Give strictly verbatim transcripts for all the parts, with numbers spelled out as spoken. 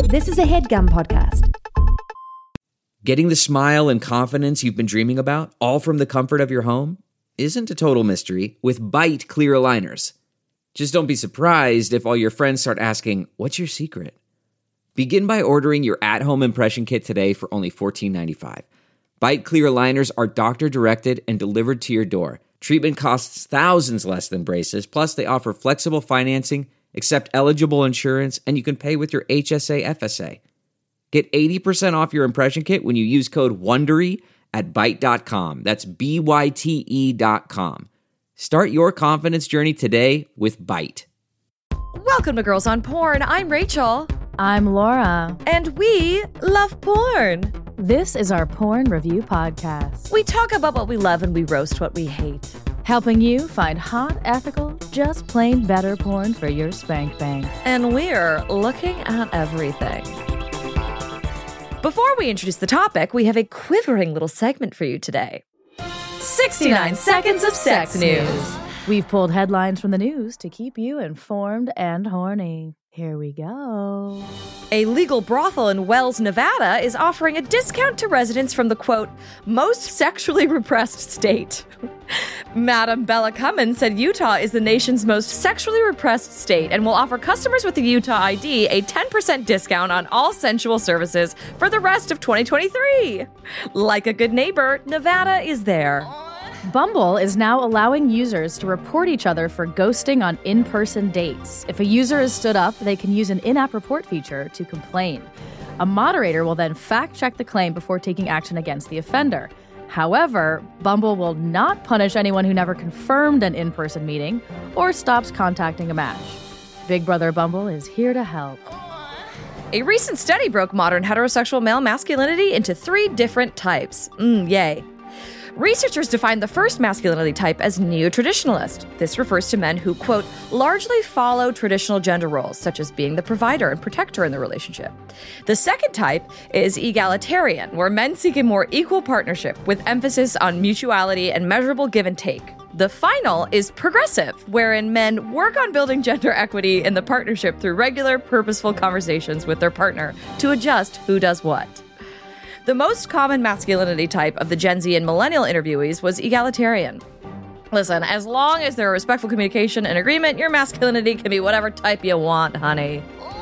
This is a HeadGum podcast. Getting the smile and confidence you've been dreaming about, all from the comfort of your home, isn't a total mystery with Byte clear aligners. Just don't be surprised if all your friends start asking, "What's your secret?" Begin by ordering your at-home impression kit today for only fourteen ninety-five. Byte clear aligners are doctor-directed and delivered to your door. Treatment costs thousands less than braces, plus they offer flexible financing, accept eligible insurance, and you can pay with your H S A F S A. Get eighty percent off your impression kit when you use code WONDERY at byte dot com. That's B Y T E dot com. Start your confidence journey today with Byte. Welcome to Girls on Porn. I'm Rachel. I'm Laura. And we love porn. This is our porn review podcast. We talk about what we love and we roast what we hate. Helping you find hot, ethical, just plain better porn for your spank bank. And we're looking at everything. Before we introduce the topic, we have a quivering little segment for you today. sixty-nine seconds of sex news. We've pulled headlines from the news to keep you informed and horny. Here we go. A legal brothel in Wells, Nevada is offering a discount to residents from the, quote, most sexually repressed state. Madam Bella Cummins said Utah is the nation's most sexually repressed state and will offer customers with a Utah I D a ten percent discount on all sensual services for the rest of twenty twenty-three. Like a good neighbor, Nevada is there. Bumble is now allowing users to report each other for ghosting on in-person dates. If a user is stood up, they can use an in-app report feature to complain. A moderator will then fact-check the claim before taking action against the offender. However, Bumble will not punish anyone who never confirmed an in-person meeting or stops contacting a match. Big Brother Bumble is here to help. A recent study broke modern heterosexual male masculinity into three different types. Mm, yay. Researchers defined the first masculinity type as neo-traditionalist. This refers to men who, quote, largely follow traditional gender roles, such as being the provider and protector in the relationship. The second type is egalitarian, where men seek a more equal partnership with emphasis on mutuality and measurable give and take. The final is progressive, wherein men work on building gender equity in the partnership through regular, purposeful conversations with their partner to adjust who does what. The most common masculinity type of the Gen Z and millennial interviewees was egalitarian. Listen, as long as there are respectful communication and agreement, your masculinity can be whatever type you want, honey.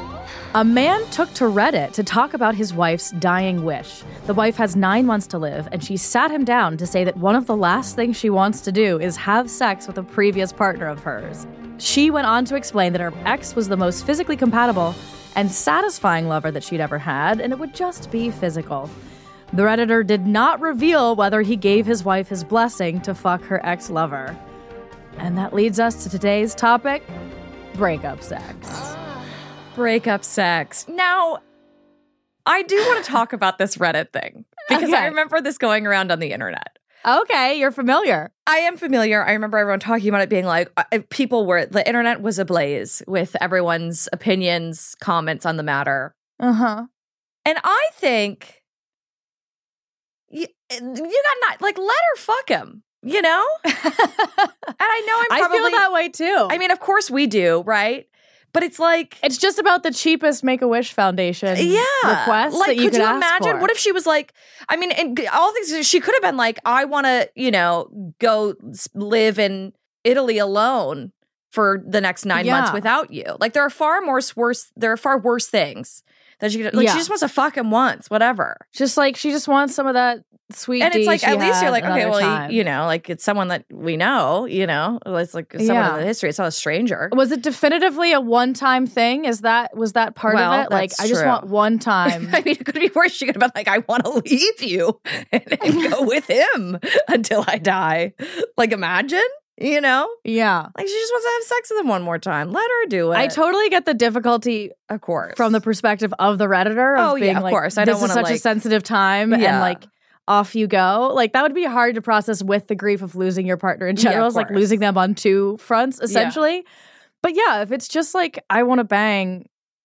A man took to Reddit to talk about his wife's dying wish. The wife has nine months to live, and she sat him down to say that one of the last things she wants to do is have sex with a previous partner of hers. She went on to explain that her ex was the most physically compatible and satisfying lover that she'd ever had, and it would just be physical. The Redditor did not reveal whether he gave his wife his blessing to fuck her ex-lover. And that leads us to today's topic, breakup sex. Breakup sex. Now, I do want to talk about this Reddit thing, because Okay. I remember this going around on the internet. Okay, you're familiar. I am familiar. I remember everyone talking about it being like, uh, people were, the internet was ablaze with everyone's opinions, comments on the matter. Uh-huh. And I think... You, you got not like let her fuck him, you know? And I know I'm probably I feel that way too. I mean, of course we do, right? But it's like it's just about the cheapest Make-A-Wish Foundation yeah, request like, that you could could you ask imagine? for. What if she was like, I mean, and all things she could have been like, I want to, you know, go live in Italy alone for the next nine Yeah. months without you. Like there are far more worse. There are far worse things that she could. Like Yeah. she just wants to fuck him once, whatever. Just like she just wants some of that sweet And it's D like, she at least had you're like, okay, another well, time. you, you know, like it's someone that we know, you know, it's like someone Yeah. in the history. It's not a stranger. Was it definitively a one-time thing? Is that was that part Well, of it? Like, that's I just true. want one time. I mean, it could be worse. She could have been like, I want to leave you and, and go with him until I die. Like, imagine, you know? Yeah. Like, she just wants to have sex with him one more time. Let her do it. I totally get the difficulty of course. from the perspective of the Redditor of Oh, yeah, being of like, course. I this don't is wanna, such a like- sensitive time and Yeah. like off you go. Like that would be hard to process with the grief of losing your partner in Yeah, general. of It's like course. losing them on two fronts, essentially. But yeah, if it's just like, I want to bang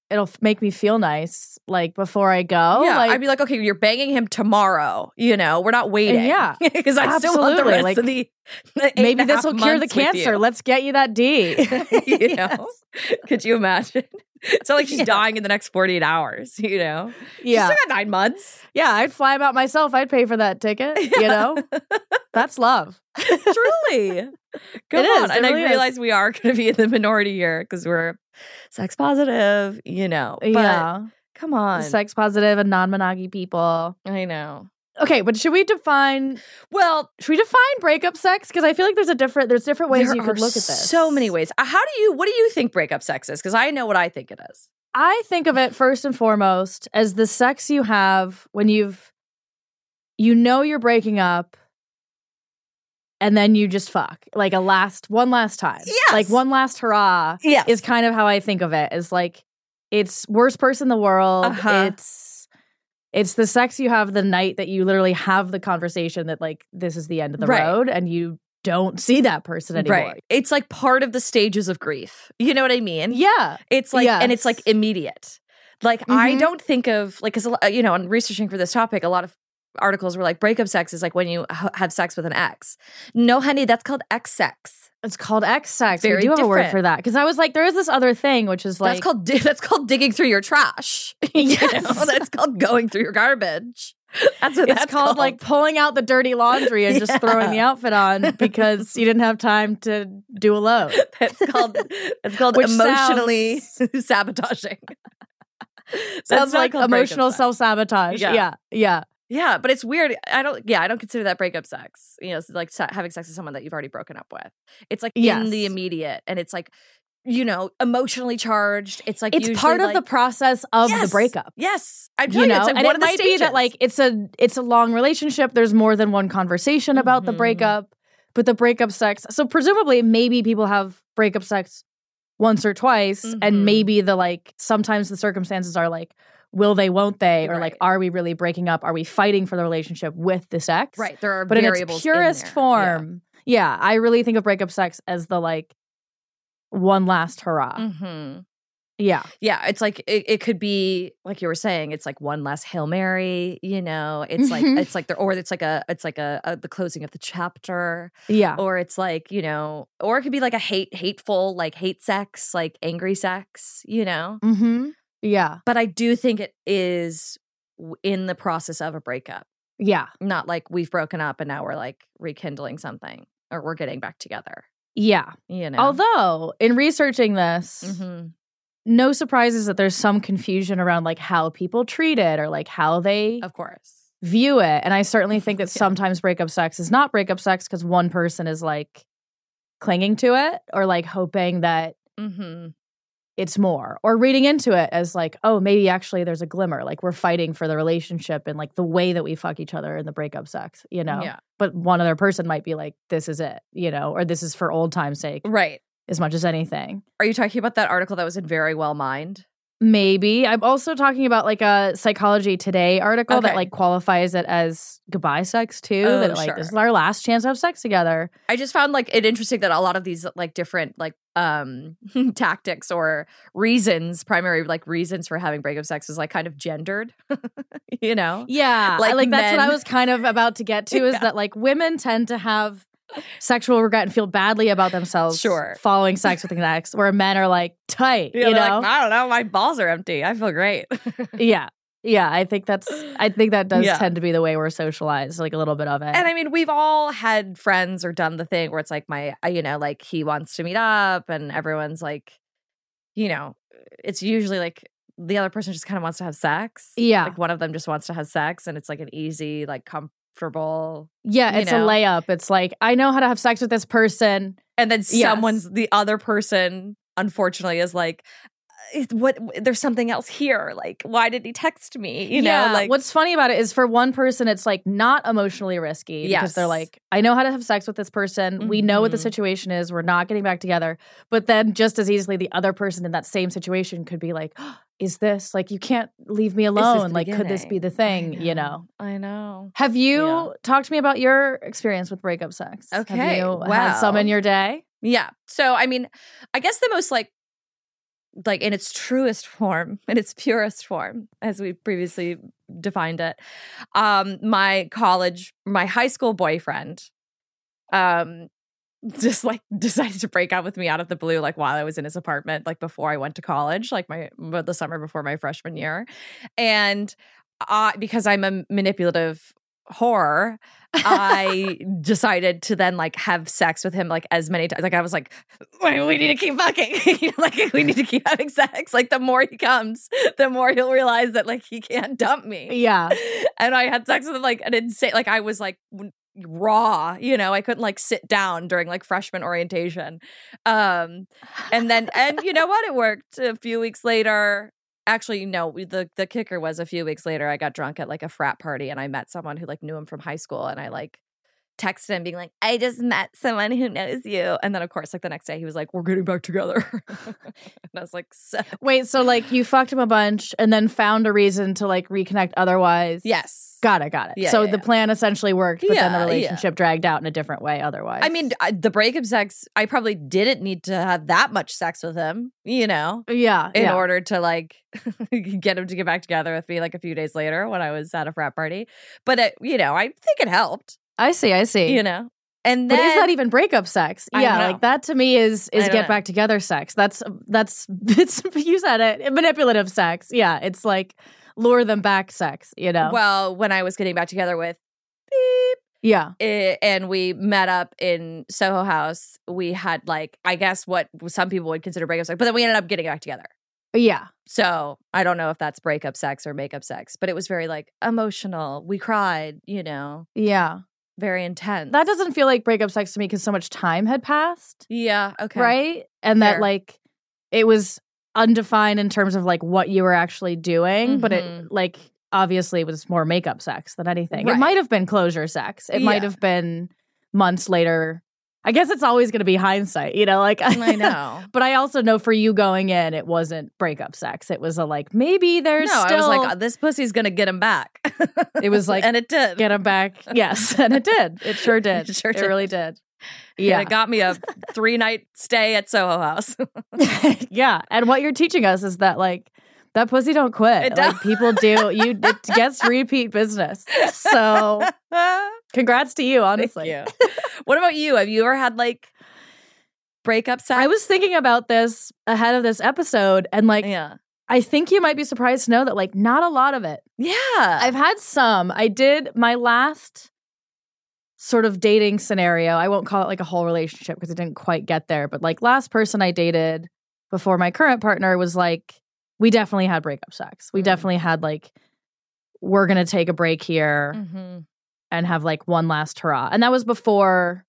it'll f- make me feel nice, like, before I go. Yeah, like, I'd be like, okay, you're banging him tomorrow. You know, we're not waiting. Yeah. Because I still want the Absolutely. rest Like, of the, the eight maybe and a this will half cure the months with cancer. you. Let's get you that D. You know? Could you imagine? It's not like she's Yeah. dying in the next forty-eight hours, you know? Yeah. She's still got nine months. Yeah, I'd fly about myself. I'd pay for that ticket, you know? That's love. Truly. Come It on. is, it And really I is. realize we are going to be in the minority here because we're sex positive, you know. But yeah. come on. Sex positive and non-monogamy people. I know. Okay, but should we define Well, should we define breakup sex? Because I feel like there's a different there's different ways there you could are look at this. so many ways. Uh, How do you, what do you think breakup sex is? Because I know what I think it is. I think of it first and foremost as the sex you have when you've you know you're breaking up and then you just fuck. Like a last one last time. Yes. Like one last hurrah Yes. is kind of how I think of it. Is like it's worst person in the world. Uh-huh. It's it's the sex you have the night that you literally have the conversation that like this is the end of the Right. road and you don't see that person anymore. Right. It's like part of the stages of grief. You know what I mean? Yeah. It's like, and it's Yes. like immediate. Like, I Mhm. don't think of, like, because, you know, in researching for this topic, a lot of articles were like, breakup sex is like when you h- have sex with an ex. No, honey, that's called ex sex. It's called X sex. Very we do have a word different. for that. Because I was like, there is this other thing, which is like that's called di- that's called digging through your trash. You Yes. know? That's called going through your garbage. That's what it's that's called, like pulling out the dirty laundry and just Yeah. throwing the outfit on because you didn't have time to do a load. That's called it's called Which emotionally sabotaging. That's Sounds not like called breakup emotional sex. self sabotage. Yeah. Yeah. yeah, Yeah, but it's weird. I don't. Yeah, I don't consider that breakup sex. You know, it's like se- having sex with someone that you've already broken up with. It's like Yes. in the immediate, and it's like, you know, emotionally charged. It's like It's usually part of like, the process of the Yes. breakup. Yes, I'm You telling you, know, it's like and one it of the might be that stages. like it's a it's a long relationship. There's more than one conversation about the Mhm. breakup, but the breakup sex. So presumably, maybe people have breakup sex once or twice, Mhm. and maybe the like sometimes the circumstances are like, will they, won't they, or like, Right. are we really breaking up? Are we fighting for the relationship with this ex? right. There are But in variables its purest in there. form, yeah. I really think of breakup sex as the like one last hurrah. Yeah. Mhm. Yeah. Yeah, it's like it, it could be like you were saying. It's like one last Hail Mary. You know, it's like Mhm. it's like the or it's like a it's like a, a the closing of the chapter. Yeah. Or it's like, you know, or it could be like a hate, hateful, like hate sex, like angry sex, you know? Mm-hmm. Yeah. But I do think it is w- in the process of a breakup, Yeah. not like we've broken up and now we're like rekindling something or we're getting back together, Yeah. you know? Although, in researching this, Mhm. no surprises that there's some confusion around like how people treat it or like how they Of course. view it. And I certainly think that Yeah. sometimes breakup sex is not breakup sex because one person is like clinging to it or like hoping that Mm-hmm. it's more or reading into it as like, oh, maybe actually there's a glimmer. Like we're fighting for the relationship and like the way that we fuck each other in the breakup sex, you know? Yeah. But one other person might be like, this is it, you know, or this is for old time's sake Right. as much as anything. Are you talking about that article that was in Very Well Mind? Maybe. I'm also talking about like a Psychology Today article that Okay. like qualifies it as goodbye sex too. Oh, that like sure. this is our last chance to have sex together. I just found like it interesting that a lot of these like different like um tactics or reasons, primary like reasons for having breakup sex is like kind of gendered, you know? Yeah. Like Like, like that's what I men. was kind of about to get to is Yeah. that like women tend to have sexual regret and feel badly about themselves Sure. following sex with an ex, where men are like tight, Yeah, you they're know? like, I don't know, my balls are empty. I feel great. yeah. Yeah. I think that's I think that does Yeah. tend to be the way we're socialized, like a little bit of it. And I mean, we've all had friends or done the thing where it's like my, uh, you know, like he wants to meet up and everyone's like, you know, it's usually like the other person just kind of wants to have sex. Yeah. Like one of them just wants to have sex and it's like an easy, like comfortable. yeah, you it's know. a layup. It's like, I know how to have sex with this person. And then Yes. someone's, the other person, unfortunately, is like, "It- what, there's something else here. Like, why did he text me? You yeah, know, like, what's funny about it is for one person, it's like not emotionally risky because Yes. they're like, I know how to have sex with this person. We know what the Mhm. situation is. We're not getting back together. But then just as easily, the other person in that same situation could be like, oh, is this like, you can't leave me is this alone? the Like, could this be the beginning? thing? I You know? I know. Have you Yeah. talked to me about your experience with breakup sex? Have Okay, you had some well. in your day? Yeah. So, I mean, I guess the most like like in its truest form, in its purest form, as we previously defined it. Um, my college, my high school boyfriend, um, just like decided to break up with me out of the blue, like while I was in his apartment, like before I went to college, like my the summer before my freshman year, and uh, because I'm a manipulative whore, I decided to then like have sex with him like as many times. Like I was like, Wait, we need to keep fucking. You know, like we need to keep having sex. Like the more he comes, the more he'll realize that like he can't dump me. Yeah. And I had sex with him like an insane. Like I was like raw. You know, I couldn't like sit down during like freshman orientation. Um, and then and you know what? It worked. A few weeks later. Actually, no, the, the kicker was a few weeks later, I got drunk at like a frat party and I met someone who like knew him from high school. And I like texted him being like, I just met someone who knows you. And then of course, like the next day he was like, we're getting back together. And I was like, so- wait, so like you fucked him a bunch and then found a reason to like reconnect otherwise? Yes. Got it, got it. Yeah, so yeah, the yeah. plan essentially worked, but Yeah, then the relationship yeah. dragged out in a different way otherwise. I mean, I, the breakup sex, I probably didn't need to have that much sex with him, you know, yeah, in yeah. order to like get him to get back together with me like a few days later when I was at a frat party. But, it, you know, I think it helped, I see, I see. you know. And then, But is that even breakup sex? I Yeah, don't know. like that to me is I is don't get know. back together sex. That's that's it's you said it, manipulative sex. Yeah, it's like lure them back sex, you know. well, when I was getting back together with beep, yeah. it, and we met up in Soho House, we had like, I guess what some people would consider breakup sex, but then we ended up getting back together. Yeah. So I don't know if that's breakup sex or makeup sex, but it was very like emotional. We cried, you know, Yeah. very intense. That doesn't feel like breakup sex to me because so much time had passed. Yeah. Okay. Right? And that Fair. like it was undefined in terms of like what you were actually doing, but it Mhm. like obviously it was more makeup sex than anything. Right. It might have been closure sex. It might Yeah. have been months later. I guess it's always going to be hindsight, you know, like I know. But I also know for you going in, it wasn't breakup sex. It was a like, maybe there's No, still. I was like, oh, this pussy's gonna get him back. It was like, and it did. get him back. Yes. And it did. It sure did. It sure It did. really did. Yeah, Yeah. it got me a three night stay at Soho House. Yeah. And what you're teaching us is that like that pussy don't quit. It like don't. people do. You it gets repeat business. So congrats to you, honestly. Thank you. What about you? Have you ever had like breakup sex? I was thinking about this ahead of this episode, and like yeah, I think you might be surprised to know that like not a lot of it. yeah. I've had some. I did my last sort of dating scenario. I won't call it like a whole relationship because it didn't quite get there, but like last person I dated before my current partner was like, we definitely had breakup sex. We Mhm. definitely had like, we're going to take a break here Mhm. and have like one last hurrah. And that was before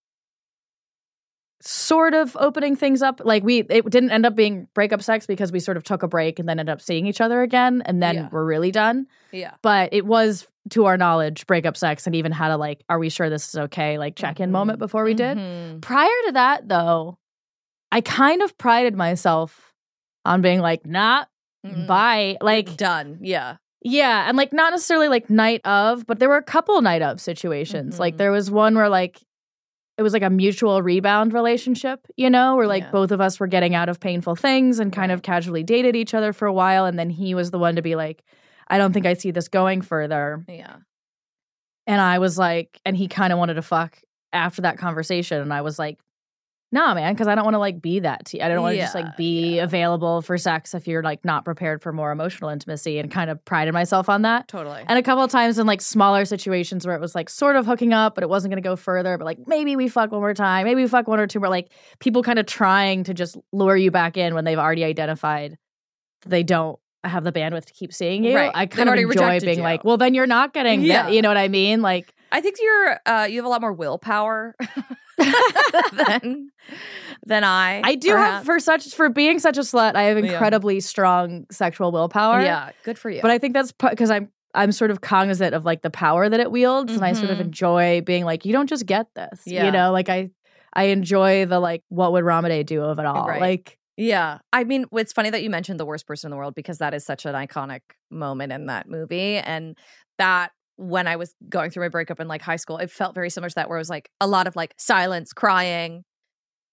sort of opening things up. Like we, it didn't end up being breakup sex because we sort of took a break and then ended up seeing each other again. And then Yeah. we're really done. Yeah. But it was, to our knowledge, breakup sex, and even had a like, are we sure this is okay? Like check in Mhm. moment before we did. Mhm. Prior to that, though, I kind of prided myself on being like, nah, Mhm. bye. Like, Done. Yeah. yeah. And like, not necessarily like night of, but there were a couple night of situations. Like, Mhm. there was one where like, it was like a mutual rebound relationship, you know, where like Yeah. both of us were getting out of painful things and kind Right. of casually dated each other for a while. And then he was the one to be like, I don't think I see this going further. Yeah. And I was like, and he kind of wanted to fuck after that conversation. And I was like, nah, man, because I don't want to like be that to you. I don't want to just Yeah, like be yeah. available for sex if you're like not prepared for more emotional intimacy, and kind of prided myself on that. Totally. And a couple of times in like smaller situations where it was like sort of hooking up, but it wasn't going to go further. But like maybe we fuck one more time, maybe we fuck one or two more. Like people kind of trying to just lure you back in when they've already identified that they don't have the bandwidth to keep seeing you. Right. I They've kind of already enjoy rejected being you. like, well, then you're not getting Yeah. that. You know what I mean? Like, I think you're uh, you have a lot more willpower than than I. I do perhaps. have for such for being such a slut. I have Yeah. incredibly strong sexual willpower. Yeah, good for you. But I think that's because I'm I'm sort of cognizant of like the power that it wields, and I sort of Mhm. enjoy being like, you don't just get this. Yeah. You know, like I I enjoy the like, what would Ramade do of it all? Right. Like, Yeah. I mean, it's funny that you mentioned the worst person in the world, because that is such an iconic moment in that movie. And that when I was going through my breakup in like high school, it felt very similar to that, where it was like a lot of like silence, crying,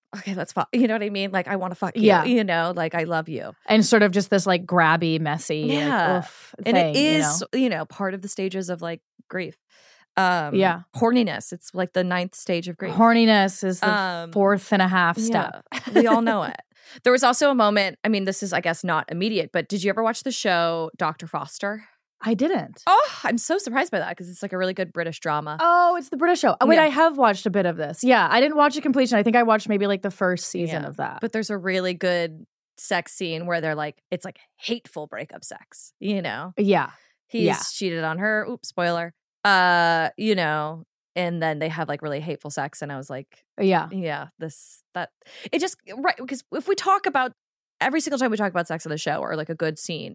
okay, let's fuck. You know what I mean? Like, I want to fuck you. Yeah. You know, like, I love you. And sort of just this like grabby, messy, Yeah. like, oof And thing, it is, you know? you know, part of the stages of like grief. Um, Yeah. Horniness. It's like the ninth stage of grief. Horniness is the Um, fourth and a half step. Yeah. We all know it. There was also a moment, I mean, this is, I guess, not immediate, but did you ever watch the show Doctor Foster? I didn't. Oh, I'm so surprised by that because it's like a really good British drama. Oh, it's the British show. Oh, wait, Yeah. I have watched a bit of this. Yeah, I didn't watch it completion. I think I watched maybe like the first season Yeah. of that. But there's a really good sex scene where they're like, it's like hateful breakup sex, you know? yeah, He's Yeah. cheated on her. Oops, spoiler. Uh, you know, and then they have like really hateful sex. And I was like, yeah, yeah, this, that, it just, right. Because if we talk about, every single time we talk about sex on the show or like a good scene,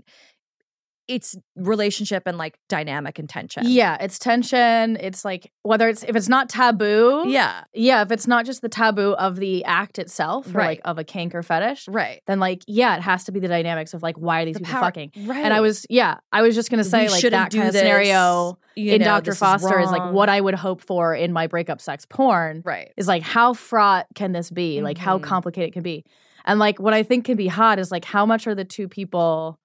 it's relationship and like dynamic and tension. yeah. It's tension. It's like whether it's if it's not taboo. Yeah. yeah. If it's not just the taboo of the act itself, or Right. like of a kink or fetish, Right. then like yeah, it has to be the dynamics of like why are these The people power- fucking? Right. And I was yeah, I was just gonna say We like shouldn't that do kind of this, scenario you in know, Doctor this is Foster is like wrong. what I would hope for in my breakup sex porn. Right. Is like how fraught can this be? Like how Mhm. complicated it can be. And like what I think can be hot is like how much are the two people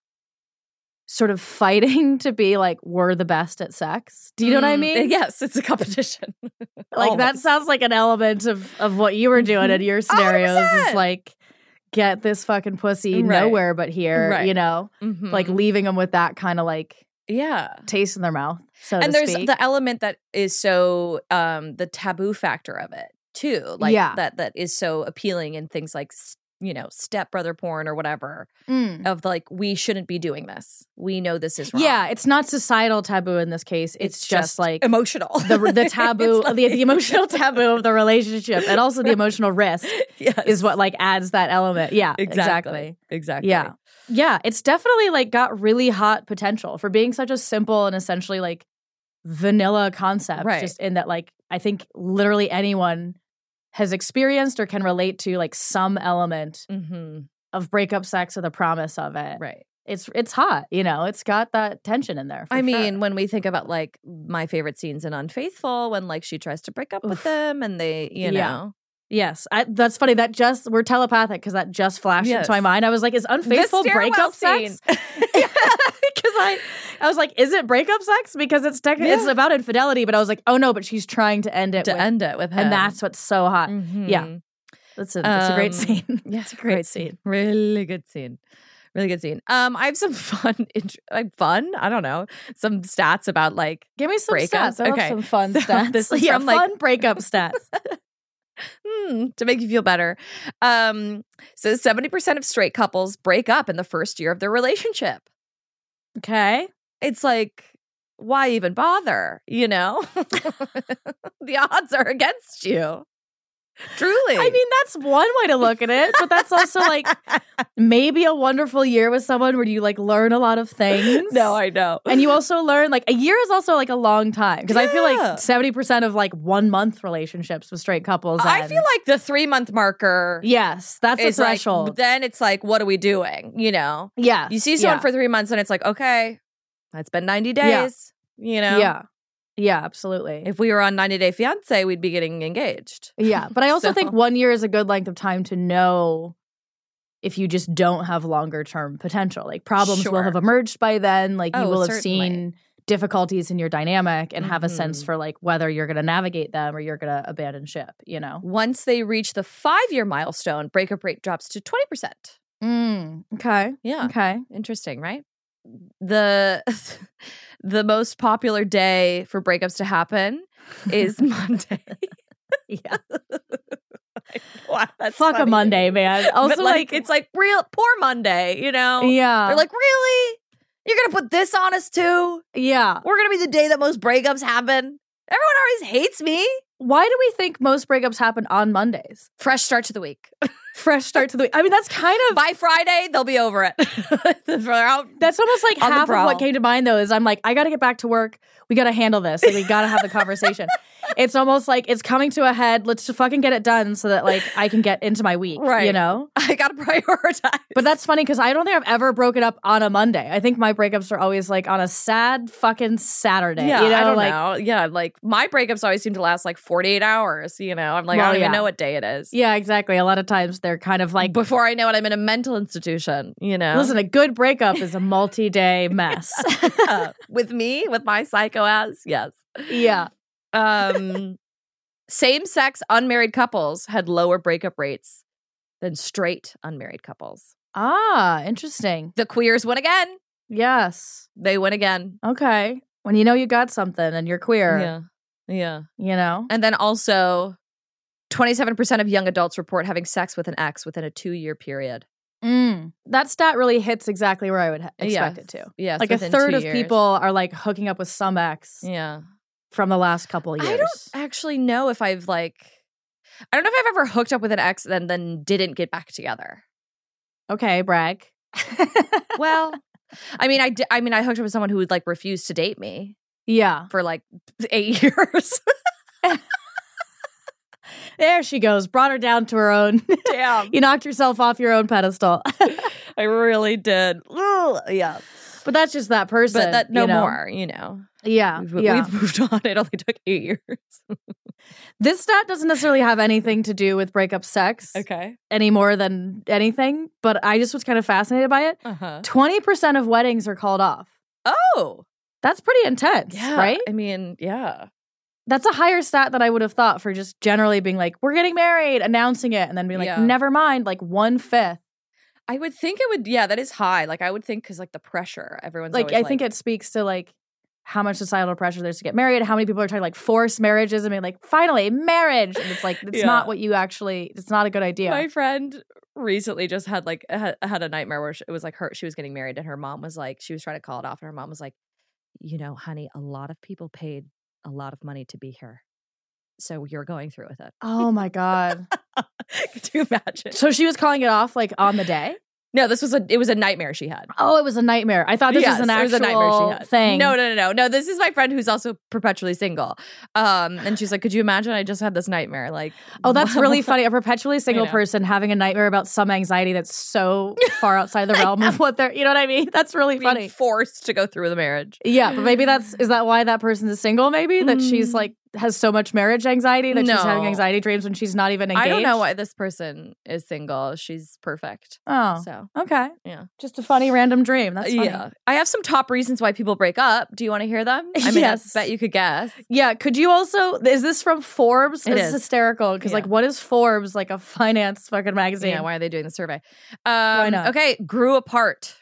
sort of fighting to be like we're the best at sex? Do you know what I Mm, mean? Yes, it's a competition. Like that Always. sounds like an element of of what you were doing in your scenarios one hundred percent. is like get this fucking pussy Right. nowhere but here, Right. you know? Mhm. Like leaving them with that kind of like yeah. taste in their mouth. So And to there's speak. the element that is so um the taboo factor of it too, like Yeah. that that is so appealing in things like s- you know stepbrother porn or whatever Mm. of like we shouldn't be doing this, we know this is wrong. Yeah, it's not societal taboo in this case. It's, just, like emotional the the taboo, It's like- the, the emotional taboo of the relationship, and also the emotional risk yes. is what like adds that element. Yeah, exactly exactly Yeah, yeah. It's definitely like got really hot potential for being such a simple and essentially like vanilla concept. Right. Just in that, like I think literally anyone has experienced or can relate to like some element mm-hmm. of breakup sex or the promise of it. right. It's it's hot, you know. It's got that tension in there. for I mean, sure. when we think about like my favorite scenes in Unfaithful, when like she tries to break up with Oof. them and they, you Yeah. know, yes, I, that's funny. That just we're telepathic because that just flashed Yes. into my mind. I was like, is unfaithful The stairwell breakup scene. sex? Because I, I was like, is it breakup sex? Because it's technically it's Yeah. about infidelity. But I was like, oh no, but she's trying to end it, to with, end it with him, and that's what's so hot. Yeah, Mhm. that's a, that's a great Um, scene. Yeah, it's a great scene. Really good scene. Really good scene. Um, I have some fun, int- like fun. I don't know, some stats about like Give me some breakups. stats. I Okay. love some fun So stats. this is yeah, from, like- fun breakup stats. hmm, to make you feel better. Um, so seventy percent of straight couples break up in the first year of their relationship. Okay. It's like, why even bother? You know, the odds are against you. Truly. I mean, that's one way to look at it, but that's also like maybe a wonderful year with someone where you like learn a lot of things. no, I know. And you also learn like a year is also like a long time because I feel Yeah. like seventy percent of like one month relationships with straight couples. I end. feel like the three month marker yes, that's the is like, threshold. then it's like, what are we doing? You know, yeah, you see someone yeah. for three months and it's like, okay, it's been ninety days. You know, yeah, yeah, absolutely. If we were on ninety Day Fiance, we'd be getting engaged. Yeah, but I also So- think one year is a good length of time to know if you just don't have longer term potential. Like problems will Sure. have emerged by then. Like you Oh, will have certainly. seen difficulties in your dynamic and have a sense Mhm. for like whether you're going to navigate them or you're going to abandon ship, you know? Once they reach the five year milestone, breakup rate drops to twenty percent. Mm, okay. Yeah. Okay. Interesting, right? The the most popular day for breakups to happen is Monday. Yeah. Wow, that's Fuck a funny. Monday, man. Also, But like, it's like real poor Monday, you know? yeah. They're like, really? You're gonna put this on us too? yeah. We're gonna be the day that most breakups happen? Everyone always hates me. Why do we think most breakups happen on Mondays? Fresh start to the week. Fresh start to the week. I mean, that's kind of By Friday, they'll be over it. They're out. That's almost like On the half of prowl. what came to mind, though, is I'm like, I got to get back to work. We got to handle this. Like, we got to have the conversation. It's almost like it's coming to a head. Let's just fucking get it done so that, like, I can get into my week, Right. you know? I got to prioritize. But that's funny because I don't think I've ever broken up on a Monday. I think my breakups are always, like, on a sad fucking Saturday. yeah, you know? I don't like, know. Yeah, like my breakups always seem to last like forty-eight hours, you know? I'm like, Well, I don't even yeah. know what day it is. Yeah, exactly. A lot of times they're kind of like, Before I know it, I'm in a mental institution, you know? listen, a good breakup is a multi-day mess. Uh, with me, with my psycho ass, yes. Yeah. Um, same-sex unmarried couples had lower breakup rates than straight unmarried couples. Ah, interesting. The queers win again. Yes. They win again. Okay. When you know you got something and you're queer, Yeah. Yeah. you know? And then also, twenty-seven percent of young adults report having sex with an ex within a two-year period. Mm. That stat really hits exactly where I would ha- expect Yes. it to. Yes, Like a within third two of years. people are like hooking up with some ex Yeah. from the last couple years. I don't actually know if I've like, I don't know if I've ever hooked up with an ex and then didn't get back together. Okay, brag. Well, I mean, I, di- I mean, I hooked up with someone who would like refuse to date me Yeah. for like eight years. There she goes. Brought her down to her own. Damn. You knocked yourself off your own pedestal. I really did. Ugh, yeah. But that's just that person. But that no you know? more, you know. Yeah. We've, yeah. we've moved on. It only took eight years. This stat doesn't necessarily have anything to do with breakup sex Okay. any more than anything, but I just was kind of fascinated by it. Uh-huh. twenty percent of weddings are called off. Oh. That's pretty intense, Yeah. right? I mean, yeah. That's a higher stat than I would have thought for just generally being like, we're getting married, announcing it, and then being like, Yeah. never mind, like one fifth. I would think it would, yeah, that is high. Like, I would think because, like, the pressure, everyone's Like, always I think it speaks to like how much societal pressure there's to get married, how many people are trying to like force marriages and being like, finally, marriage. And it's like, it's Yeah. not what you actually, it's not a good idea. My friend recently just had, like, had, had a nightmare where she, it was, like, her, she was getting married and her mom was, like, she was trying to call it off and her mom was like, you know, honey, a lot of people paid a lot of money to be here. So you're going through with it. Oh my God. Could you imagine? So she was calling it off like on the day? No, this was a it was a nightmare she had. Oh, it was a nightmare. I thought this Yes, was an it was actual a nightmare she had. thing. No, no, no, no, no. This is my friend who's also perpetually single. Um, and she's like, "Could you imagine? I just had this nightmare." Like, Oh, that's really funny. A perpetually single know. person having a nightmare about some anxiety that's so far outside the realm of what they're, you know what I mean? That's really being funny. forced to go through the marriage. Yeah, but maybe that's, is that why that person is single? Maybe that she's like, has so much marriage anxiety that she's having No. anxiety dreams when she's not even engaged? I don't know why this person is single. She's perfect. Oh, So okay. yeah, Just a funny random dream. That's funny. yeah. I have some top reasons why people break up. Do you want to hear them? I mean, Yes. I bet you could guess. Yeah. Could you also, is this from Forbes? It This is. hysterical. Because, Yeah. like, what is Forbes? Like a finance fucking magazine. Yeah, why are they doing the survey? Um, not? Okay, grew apart.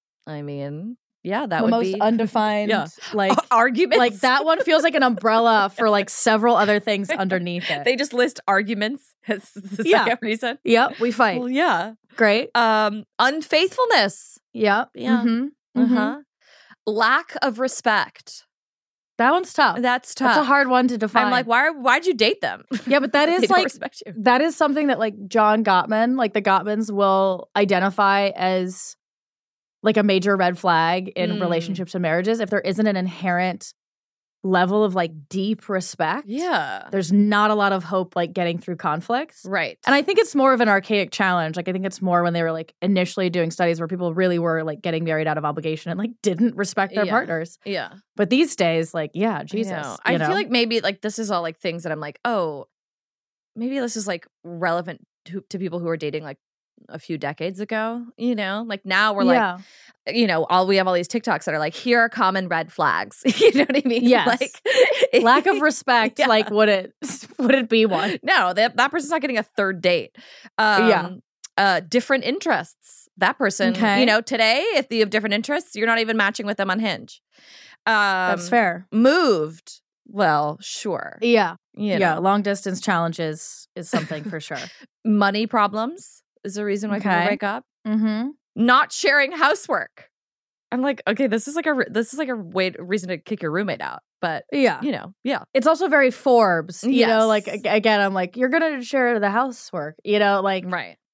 I mean, yeah, that the would most be undefined, Yeah. like, arguments. like that one feels like an umbrella for like several other things underneath it. They just list arguments as the Yeah. second reason. Yep, we fight. Well, yeah. Great. Um, unfaithfulness. Yep. Yeah. Mhm. Uh Mhm. huh. Lack of respect. That one's tough. That's tough. That's a hard one to define. I'm like, why? Why'd you date them? yeah, but that They is don't like respect you. that is something that like John Gottman, like the Gottmans, will identify as like a major red flag in Mm. relationships and marriages. If there isn't an inherent level of like deep respect, Yeah. there's not a lot of hope like getting through conflicts. Right. And I think it's more of an archaic challenge. Like I think it's more when they were like initially doing studies where people really were like getting married out of obligation and like didn't respect their Yeah. partners. Yeah. But these days, like, yeah, Jesus. I, know. you I know? feel like maybe like this is all like things that I'm like, oh, maybe this is like relevant to, to people who are dating like a few decades ago, you know? Like now we're yeah. like, you know, all we have all these TikToks that are like, here are common red flags. You know what I mean? Yes. Like lack of respect, Yeah. like would it would it be one? No, that that person's not getting a third date. Um, Yeah. Uh, different interests. That person, Okay. you know, today, if you have different interests, you're not even matching with them on Hinge. Um, That's fair. Moved. Well, sure. Yeah. You Yeah. know. Long distance challenges is something for sure. Money problems is a reason why people Okay. break up. Mm-hmm. Not sharing housework. I'm like, okay, this is like a re- this is like a way reason to kick your roommate out. But Yeah. you know, yeah, It's also very Forbes. You know, Yes. like ag- again, I'm like, you're gonna share the housework, you know, like right.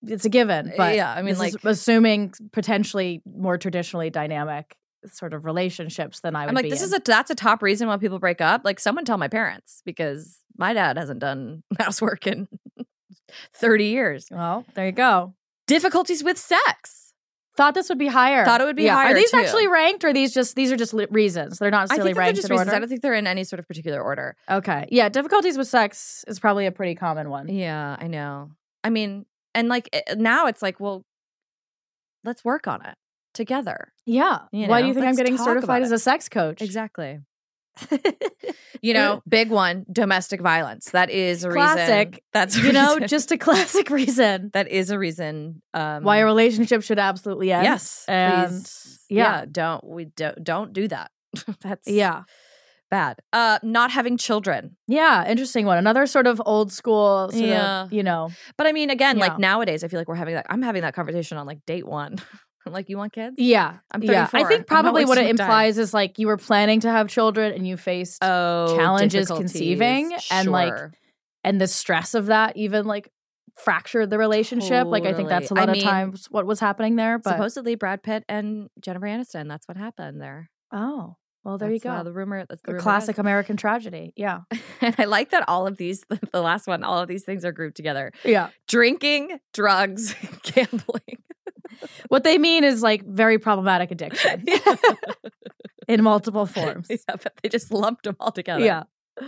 it's a given. But yeah, I mean, this like, is assuming potentially more traditionally dynamic sort of relationships than I would I'm like, be this in. is a that's a top reason why people break up. Like, someone tell my parents, because my dad hasn't done housework in thirty years. Well, there you go. Difficulties with sex. Thought this would be higher. Thought it would be yeah. higher, Are these too. actually ranked, or are these just these are just li- reasons? They're not I necessarily think that they're ranked just in reasons. order. I don't think they're in any sort of particular order. Okay. Yeah, difficulties with sex is probably a pretty common one. Yeah, I know. I mean, and like it, now it's like, well, let's work on it together. Yeah. You Why do know, you think I'm let's getting talk certified about as it. a sex coach? Exactly. You know, big one, domestic violence. That is a Classic. reason. That's a You know, reason. just a classic reason that is a reason. Um, why a relationship should absolutely end. yes, And please. yeah. yeah, don't we don't don't do that. That's yeah. bad. Uh, not having children. Yeah, interesting one. Another sort of old school sort Yeah. of, you know. But I mean, again, Yeah. like nowadays, I feel like we're having that. I'm having that conversation on like date one. I'm like, you want kids? Yeah. I'm yeah. thirty-four. I think I'm not probably what it wasting my time. implies is like you were planning to have children and you faced Oh, challenges difficulties. conceiving and, like, Sure. and the stress of that even like fractured the relationship. Like I think that's a Totally. lot I of mean, times what was happening there. But supposedly Brad Pitt and Jennifer Aniston. That's what happened there. oh, well, there That's, you go. Uh, the rumor. That's the a rumor classic American tragedy. Yeah. is. And I like that all of these, the last one, all of these things are grouped together: Yeah. drinking, drugs, gambling. What they mean is like very problematic addiction in multiple forms. Yeah, but they just lumped them all together. Yeah.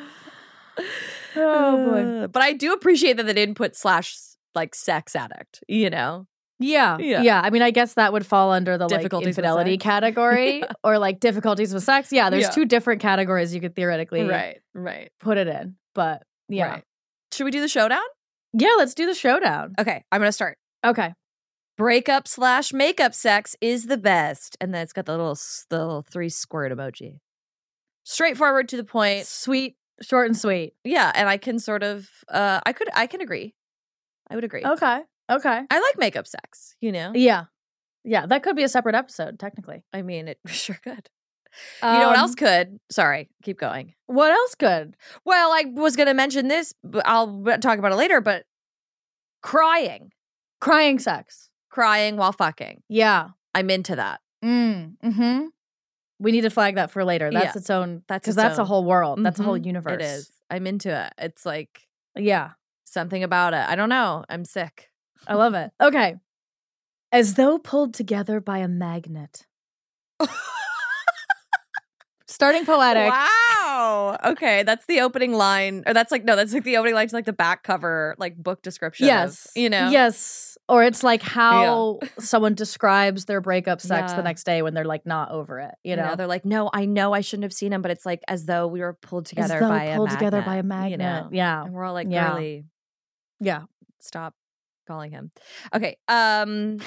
Oh boy. Uh, but I do appreciate that they didn't put slash like sex addict. You know. Yeah, Yeah. yeah. I mean, I guess that would fall under the like Difficulties with infidelity sex. category or like difficulties with sex. Yeah, there's Yeah. two different categories you could theoretically Right. Right. put it in. But yeah. Right. Should we do the showdown? Yeah, let's do the showdown. Okay, I'm gonna start. Okay. Breakup slash makeup sex is the best, and then it's got the little s- the little three squirt emoji. Straightforward to the point. Sweet, short and sweet. Yeah, and I can sort of uh I could I can agree. I would agree. Okay. Okay. I like makeup sex, you know? Yeah. Yeah, that could be a separate episode, technically. I mean, it sure could. You know what Um, else could? Sorry, keep going. What else could? Well, I was going to mention this, but I'll talk about it later, but crying. Crying sex. Crying while fucking. Yeah. I'm into that. Mm. Mm-hmm. We need to flag that for later. That's Yeah. its own. That's Because its that's a own. whole world. That's a whole Mhm. universe. It is. I'm into it. It's like Yeah. something about it. I don't know. I'm sick. I love it. Okay. As though pulled together by a magnet. Starting poetic. Wow. Okay, that's the opening line, or that's like no, that's like the opening line to like the back cover, like book description. of, Yes. you know. Yes. Or it's like how someone describes their breakup sex Yeah. the next day when they're like not over it. You You know, know? they're like, no, I know I shouldn't have seen him, but it's like as though we were pulled As together though by a pulled magnet. together by a you magnet. know? Yeah. And we're all like, Yeah. girly, Yeah. stop calling him. Okay. Um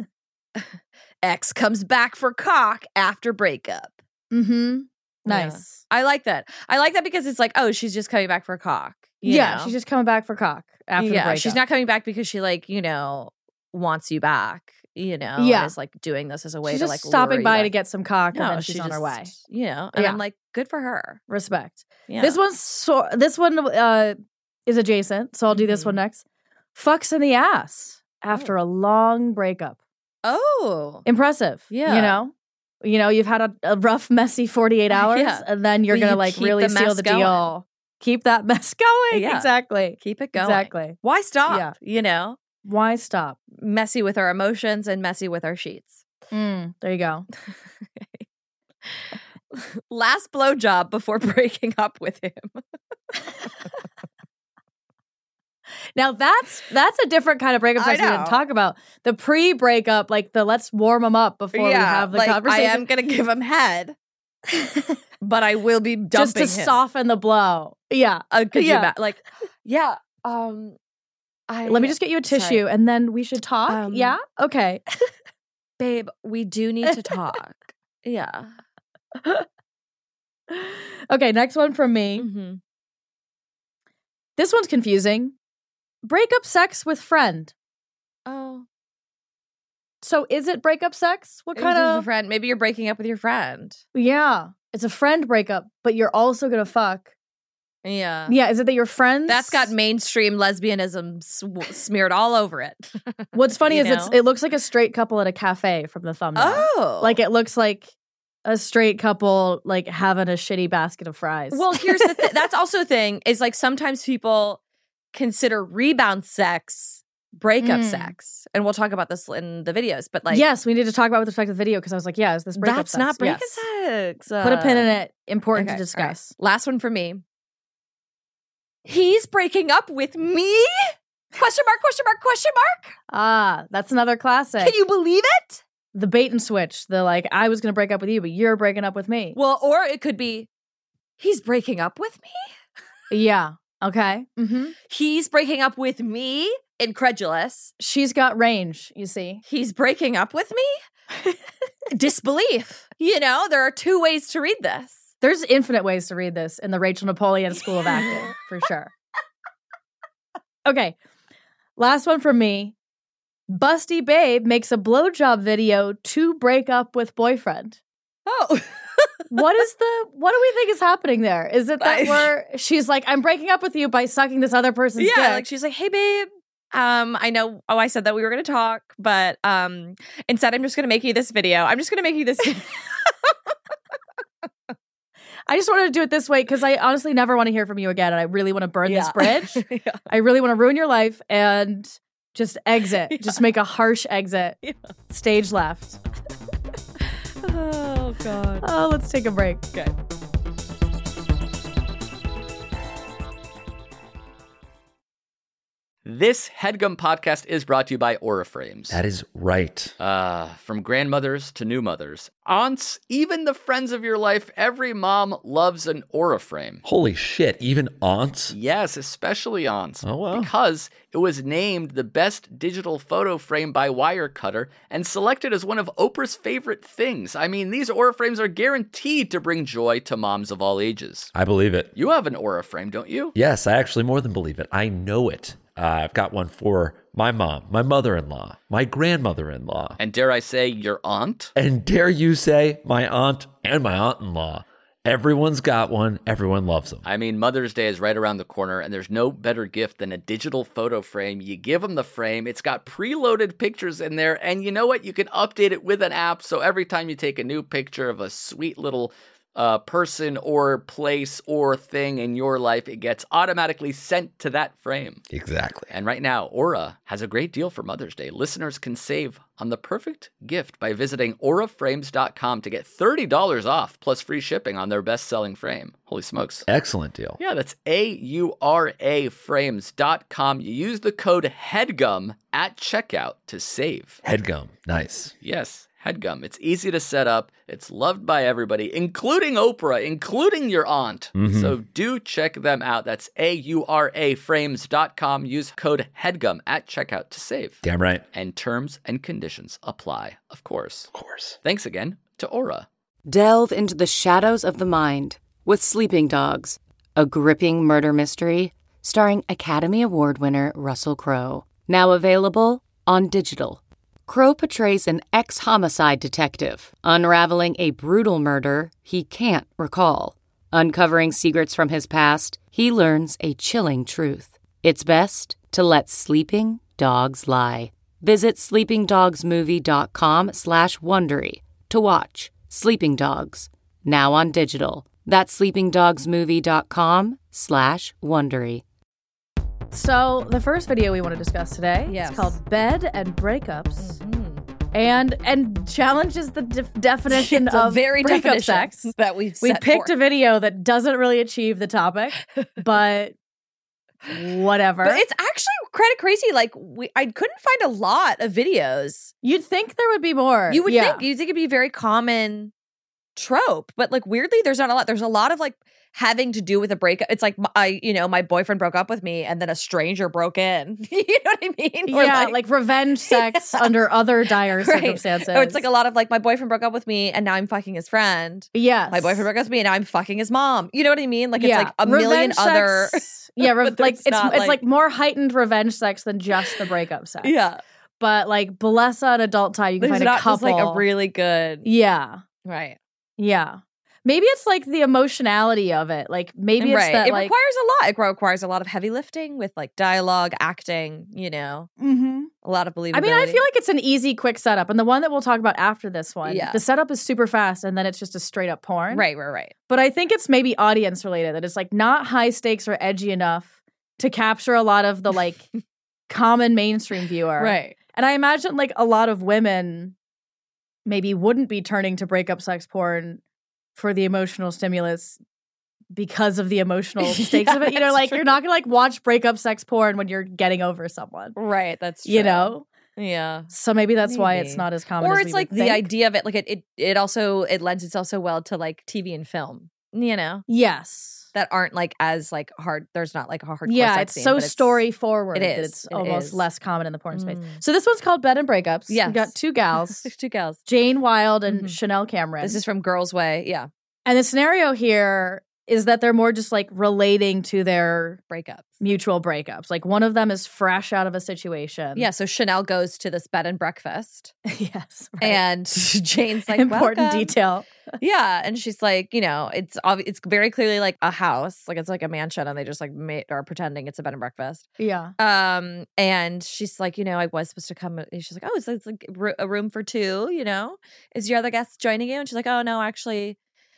X comes back for cock after breakup. Mm-hmm. Yeah. Nice. I like that. I like that because it's like, oh, she's just coming back for cock. you Yeah. know? She's just coming back for cock after the yeah, breakup. she's not coming back because she like, you know, wants you back, you know, Yeah. and is like doing this as a way She's to just like lure stopping you by back. to get some cock No, and then she she's on her just- way. You know, and Yeah. I'm like, good for her. Respect. Yeah. This one's so this one uh is adjacent, so I'll do this Mhm. one next. Fucks in the ass after a long breakup. Oh. Impressive. Yeah. You know? You know, you've had a, a rough, messy forty-eight hours, Yeah. and then you're Well, gonna you like keep really the seal mess the going. deal. Keep that mess going. Yeah. Exactly. Keep it going. Exactly. Why stop? Yeah. You know, Why stop? messy with our emotions and messy with our sheets. Mm, there you go. Last blowjob before breaking up with him. Now that's that's a different kind of breakup I sex we didn't know. talk about. The pre-breakup, like the let's warm them up before we have the like, conversation. I am gonna give him head, but I will be dumping just to him. soften the blow. Yeah. Uh, could Yeah. you ima- like, yeah. Um, I Let me just get you a sorry. tissue and then we should talk. Um, yeah? Okay. babe. We do need to talk. Yeah. Okay, next one from me. Mm-hmm. This one's confusing. Breakup sex with friend. Oh, So is it breakup sex? What maybe kind this is a of friend? Maybe you're breaking up with your friend. Yeah. It's a friend breakup, but you're also gonna fuck Yeah. Yeah, is it that your friends? That's got mainstream lesbianism sw- smeared all over it. What's funny You is it's know? it looks like a straight couple at a cafe from the thumbnail. Oh. Like it looks like a straight couple like having a shitty basket of fries. Well, here's the thing. That's also a thing is like sometimes people consider rebound sex breakup Mm. sex. And we'll talk about this in the videos, but like yes, we need to talk about with respect to the video because I was like, yeah, is this breakup that's sex? not breakup Yes. sex. Uh, Put a pin in it. Important okay, to discuss. all right. Last one for me. He's breaking up with me? Question mark, question mark, question mark. Ah, that's another classic. Can you believe it? The bait and switch. The like, I was going to break up with you, but you're breaking up with me. Well, or it could be, he's breaking up with me? Yeah. Okay. Mm-hmm. He's breaking up with me? Incredulous. She's got range, you see. He's breaking up with me? Disbelief. You know, there are two ways to read this. There's infinite ways to read this in the Rachel Napoleon School of Acting, for sure. Okay. Last one from me. Busty Babe makes a blowjob video to break up with boyfriend. Oh. What is the, what do we think is happening there? Is it that I- we're, she's like, I'm breaking up with you by sucking this other person's Yeah, dick. like she's like, hey, babe. Um, I know, oh, I said that we were going to talk, but um, instead I'm just going to make you this video. I'm just going to make you this video. I just wanted to do it this way because I honestly never want to hear from you again. And I really want to burn this Yeah. bridge. Yeah. I really want to ruin your life and just exit. Yeah. Just make a harsh exit. Yeah. Stage left. Oh, God. Oh, let's take a break. Okay. This HeadGum podcast is brought to you by Aura Frames. That is right. Uh, from grandmothers to new mothers, aunts, even the friends of your life, every mom loves an Aura frame. Holy shit, even aunts? Yes, especially aunts. Oh, wow. Because it was named the best digital photo frame by Wirecutter and selected as one of Oprah's favorite things. I mean, these Aura frames are guaranteed to bring joy to moms of all ages. I believe it. You have an Aura frame, don't you? Yes, I actually more than believe it. I know it. Uh, I've got one for my mom, my mother-in-law, my grandmother-in-law, And dare I say, your aunt? and dare you say, my aunt and my aunt-in-law. Everyone's got one. Everyone loves them. I mean, Mother's Day is right around the corner, and there's no better gift than a digital photo frame. You give them the frame, it's got preloaded pictures in there, and you know what? You can update it with an app, so every time you take a new picture of a sweet little uh, person or place or thing in your life, it gets automatically sent to that frame. Exactly. And right now, Aura has a great deal for Mother's Day. Listeners can save on the perfect gift by visiting aura frames dot com to get thirty dollars off plus free shipping on their best-selling frame. Holy smokes. Excellent deal. Yeah, that's A U R A frames dot com. You use the code HEADGUM at checkout to save. Headgum. Nice. Yes, HEADGUM. It's easy to set up. It's loved by everybody, including Oprah, including your aunt. Mhm. So do check them out. That's A U R A frames dot com. Use code HEADGUM at checkout to save. Damn right. And terms and conditions apply, of course. Of course. Thanks again to Aura. Delve into the shadows of the mind with Sleeping Dogs, a gripping murder mystery starring Academy Award winner Russell Crowe. Now available on digital. Crowe portrays an ex-homicide detective unraveling a brutal murder he can't recall. Uncovering secrets from his past, he learns a chilling truth. It's best to let sleeping dogs lie. Visit sleepingdogsmovie.com slash Wondery to watch Sleeping Dogs, now on digital. That's sleepingdogsmovie.com slash Wondery. So the first video we want to discuss today Yes. is called Bed and Breakups. And and challenges the def- definition The of very breakup definition sex. that we've We set picked forth. a video that doesn't really achieve the topic, but whatever. But it's actually kind of crazy. Like we, I couldn't find a lot of videos. You'd think there would be more. You would yeah. think you think it'd be a very common trope, but like weirdly, there's not a lot. There's a lot of like having to do with a breakup. It's like I, you know, my boyfriend broke up with me, and then a stranger broke in. You know what I mean? Or Yeah, like, revenge sex under other dire right. circumstances. Or it's like a lot of like my boyfriend broke up with me, and now I'm fucking his friend. yes. My boyfriend broke up with me, and now I'm fucking his mom. You know what I mean? Like yeah. it's like a million Revenge other. sex- yeah, re- but like there's it's not, it's like- like more heightened revenge sex than just the breakup sex. Yeah, But like bless an adult time, you can there's find a not couple. just like a really good. yeah. Right. Yeah. Maybe it's like the emotionality of it. Like maybe it's right. that it like requires a lot. It requires a lot of heavy lifting with like dialogue, acting, you know, Mhm. a lot of believability. I mean, I feel like it's an easy, quick setup. And the one that we'll talk about after this one, Yeah. the setup is super fast and then it's just a straight up porn. right, right, right. But I think it's maybe audience related, that it's like not high stakes or edgy enough to capture a lot of the like common mainstream viewer. Right. And I imagine like a lot of women maybe wouldn't be turning to breakup sex porn for the emotional stimulus because of the emotional stakes Yeah, of it. You know, that's like true. you're not gonna like watch breakup sex porn when you're getting over someone. Right, that's true. You know? Yeah. So maybe that's why it's Maybe. not as common. Or as it's we like would the think. idea of it, like it, it, it also, it lends itself so well to like T V and film, you know, Yes. that aren't like as like hard. There's not like a hardcore Yeah, sex it's scene, so but story forward it that is. it's It almost is. less common in the porn space. Mm. So this one's called Bed and Breakups. Yes. We've got two gals, There's two gals. Jane Wilde and Mhm. Chanel Cameron. This is from Girls Way. Yeah. And the scenario here is that they're more just like relating to their Breakups. mutual breakups. Like one of them is fresh out of a situation. Yeah. So Chanel goes to this bed and breakfast yes. Right. and Jane's like, important "Welcome." detail. Yeah. And she's like, you know, it's obvi- it's very clearly like a house. Like it's like a mansion and they just like made, are pretending it's a bed and breakfast. Yeah. Um, and she's like, you know, I was supposed to come. And she's like, oh, it's, it's like ro- a room for two, you know, is your other guest joining you? And she's like, oh, no, actually,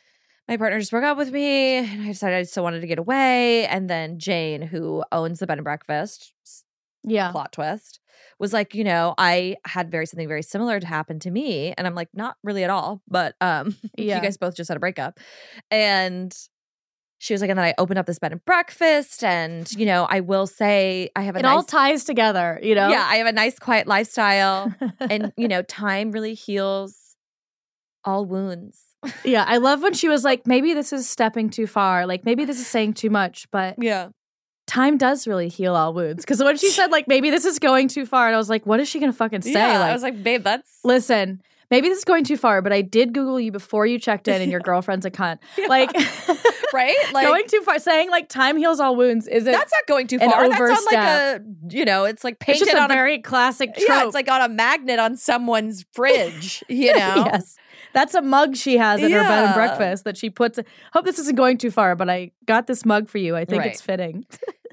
my partner just broke up with me and I decided I still wanted to get away. And then Jane, who owns the bed and breakfast, Yeah. plot twist, was like, you know, I had very something very similar to happen to me. And I'm like, not really at all, but um, Yeah. you guys both just had a breakup. And she was like, and then I opened up this bed and breakfast. And, you know, I will say I have a It nice all ties together, you know? yeah, I have a nice, quiet lifestyle. And, you know, time really heals all wounds. Yeah. I love when she was like, maybe this is stepping too far. Like maybe this is saying too much, but Yeah. time does really heal all wounds. Because when she said like, maybe this is going too far, and I was like, what is she going to fucking say? Yeah, like, I was like, babe, that's. listen, maybe this is going too far, but I did Google you before you checked in and your girlfriend's a cunt. Like, right? Like, going too far, saying like time heals all wounds isn't. that's not going too an far. That's on like overstep. a, you know, it's like it's painted just a on very classic trope. a, yeah, it's like on a magnet on someone's fridge, you know? Yes. That's a mug she has at her bed and Yeah. breakfast that she puts. Hope this isn't going too far, but I got this mug for you. I think Right. it's fitting.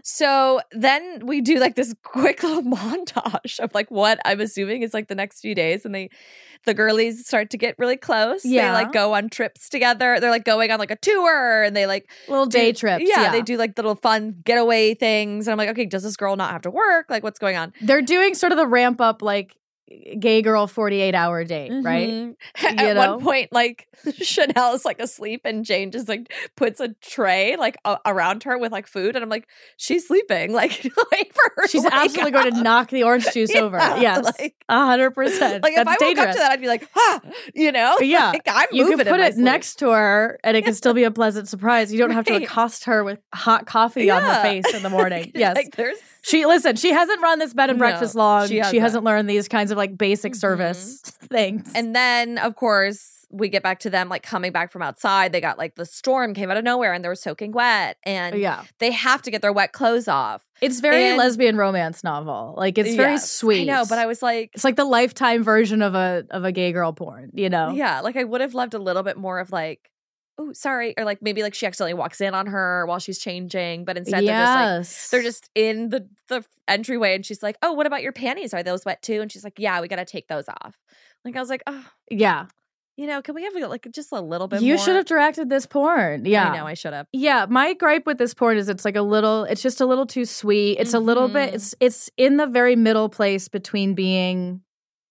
So then we do like this quick little montage of like what I'm assuming is like the next few days, and they, the girlies start to get really close. Yeah. They like go on trips together. They're like going on like a tour, and they like Little do- day trips. Yeah, Yeah, they do like little fun getaway things. And I'm like, okay, does this girl not have to work? Like, what's going on? They're doing sort of the ramp up, like gay girl forty-eight hour date, right? Mhm. You At know? one point, like Chanel is like asleep, and Jane just like puts a tray like a- around her with like food, and I'm like, she's sleeping. Like, wait for her. She's to wake absolutely going to up. knock the orange juice over. Yeah, Yes, like- a hundred percent. Like if That's I woke dangerous. up to that, I'd be like, "Ha!" You know? Yeah, like, I'm you moving. can in put my it sleep. next to her, and it can still be a pleasant surprise. You don't have to Right. accost her with hot coffee on her Yeah. face in the morning. Yes, like there's she listen. She hasn't run this bed and No, breakfast long. she She hasn't. hasn't. learned these kinds of like basic Mhm. service things. and then of course we get back to them like coming back from outside. They got like the storm came out of nowhere, and they were soaking wet, and yeah, they have to get their wet clothes off. it's very And- lesbian romance novel. Like it's very Yes, sweet. I know, but I was like, It's like the Lifetime version of a of a gay girl porn. You know? yeah, like I would have loved a little bit more of like, oh, sorry, or like maybe like she accidentally walks in on her while she's changing, but instead they're just like Yes. they're just in the the entryway, and she's like, oh, what about your panties? Are those wet too? And she's like, yeah, we got to take those off. Like I was like, oh, yeah. you know, can we have like just a little bit? You more? should have directed this porn. Yeah. I know I should have. Yeah, my gripe with this porn is it's like a little it's just a little too sweet. It's a little bit Mhm. it's it's in the very middle place between being